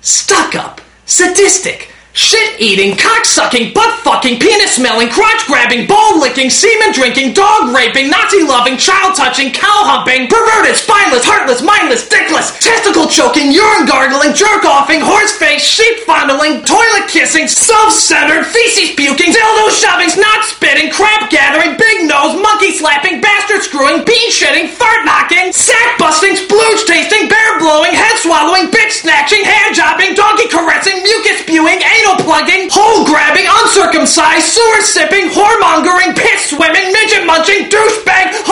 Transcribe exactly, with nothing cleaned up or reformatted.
stuck-up, sadistic, shit-eating, cock-sucking, butt-fucking, penis-smelling, crotch-grabbing, ball-licking, semen-drinking, dog-raping, Nazi-loving, child-touching, cow-humping, perverted, spineless, heartless, mindless, dickless, testicle-choking, urine-gargling, jerk-offing, horse-face, sheep-fondling, toilet-kissing, self-centered, feces-puking, dildo-shoving, snot-spitting, crap-gathering, big-nose, monkey-slapping, bastard-screwing, bean-shitting, fart-knocking, sack-busting, splooge-tasting, bear-blowing, head-swallowing, bitch-snatching, hand-jobbing, donkey-caressing, mucus-spewing, anal-plugging, hole-grabbing, uncircumcised, sewer-sipping, whoremongering, piss-swimming, midget-munching, douchebag,